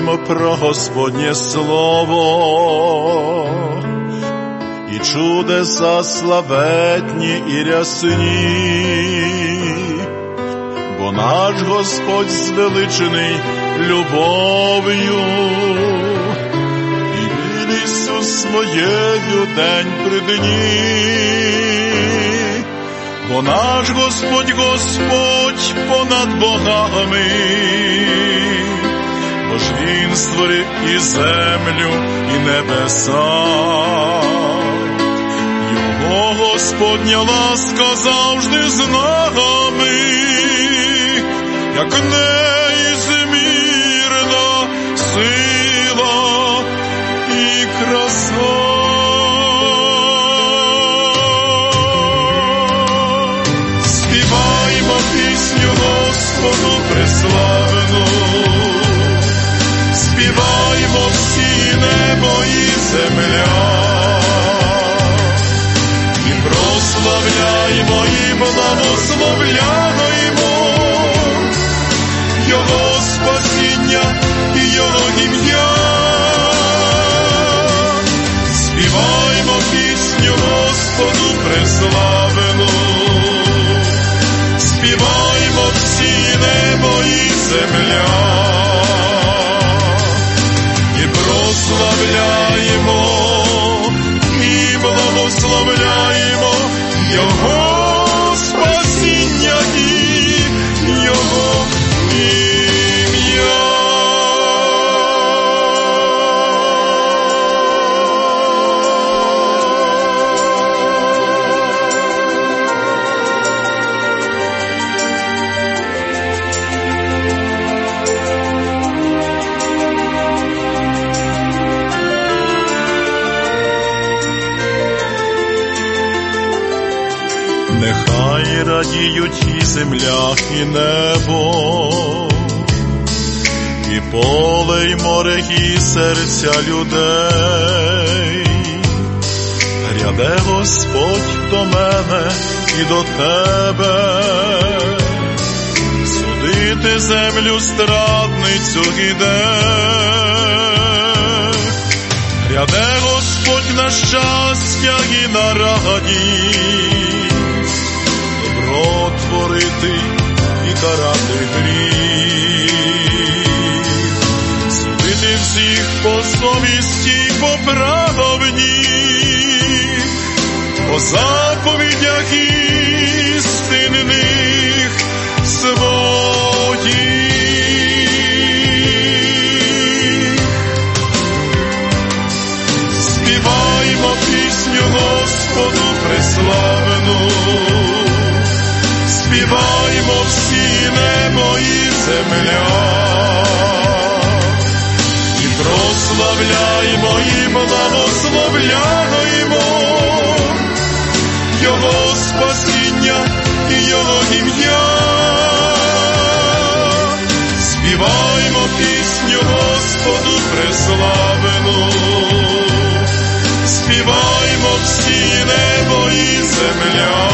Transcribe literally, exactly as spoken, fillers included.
Співаймо про Господнє слово і чудеса славетні і рясні, бо наш Господь звеличений любов'ю і вірністю своєю день при дні. Бо наш Господь, Господь понад богами, бо ж Він створив і землю, і небеса. Його Господня ласка завжди з нами, як неізмірна сила і краса. Співаймо пісню Господу преславну, співаймо всі небо і земля, і прославляймо, і благословляймо Його спасіння і Його ім'я. Співаймо пісню Господу преславну, співаймо всі небо і земля, і прославляємо, і благословляємо Його спасіння і Його ім'я. Нехай радіють і земля, і небо, і поле, і море, і серця людей. Гряде Господь до мене і до тебе, судити землю страдницю іде. Гряде Господь на щастя і на радість, добро творити і карати гріх, судити всіх по совісті, по правді, по заповідях істинних своїх. Співаймо пісню Господу преславну, співаймо всі небо і земля, і прославляймо, і благословляймо Його спасіння і Його ім'я. Співаймо пісню Господу преславну, співаймо всі небо і земля,